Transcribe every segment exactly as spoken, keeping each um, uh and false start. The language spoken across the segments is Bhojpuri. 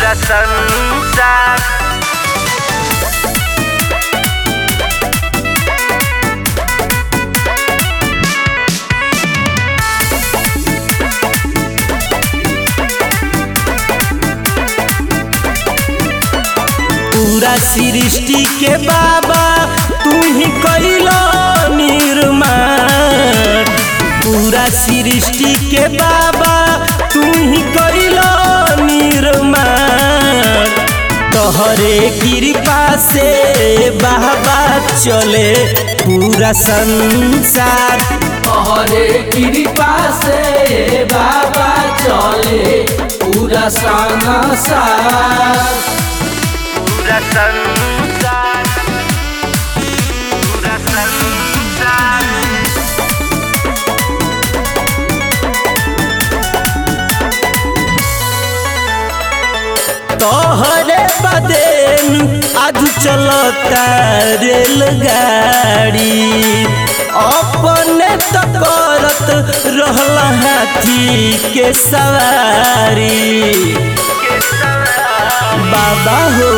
पूरा संसार। पूरा सृष्टि के बाबा तू ही कइलो निर्माण। पूरा सृष्टि के बाबा तू ही कइलो निर्माण। तोहरे कृपा से बाबा चले पूरा संसार। तोहरे कृपा से बाबा चले पूरा संसार। पूरा संसार, पूरा संसार। तोहरे बदेन आज चलता रेलगाड़ी। अपने तो करत रहला हाथी के सवारी। बाबा हो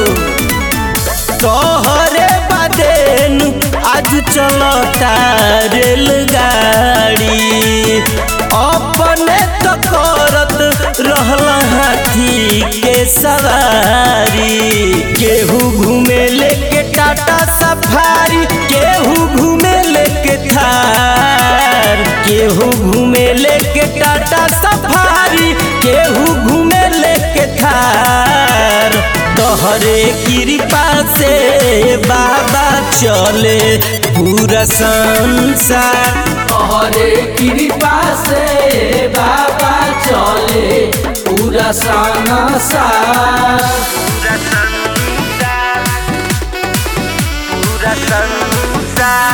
तोहरे बदेन आज चलता रेलगाड़ी। अपने तो करत रहला हाथी के सवारी। केहू घूमे लेके टाटा सफारी, केहू घूमे लेके थार। केहू घूमे लेके टाटा सफारी, केहू घूमे लेके थार। तोहरे कृपा से बाबा चले पूरा संसार। तोहरे कृपा से बाबा चले पूरा संसार। पूरा संसार, पूरा संसार।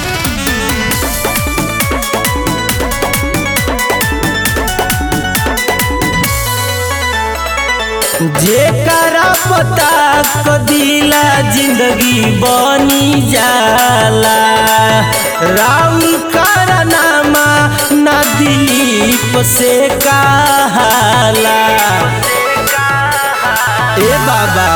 जेकरा पता कदिला जिंदगी बनी जाला। राउर कारनामा ना दिलीप से कहाला। ए बाबा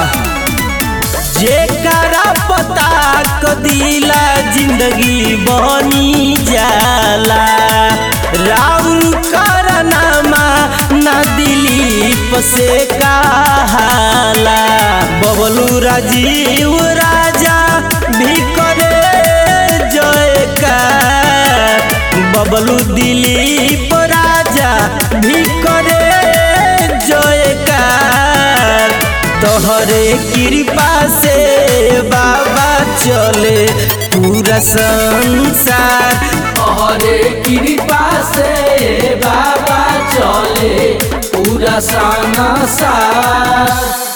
जेकरा पता कदिला जिंदगी बनी जाला। राउर कारनामा ना दिलीप से कहाला। बबलू राजीव राजा भी करे जयकार। बबलू दिलीप राजा भी करे जयकार। तोहरे कृपा से बाबा चले पूरा संसार। तोहरे कृपा से बाबा चले पूरा संसार।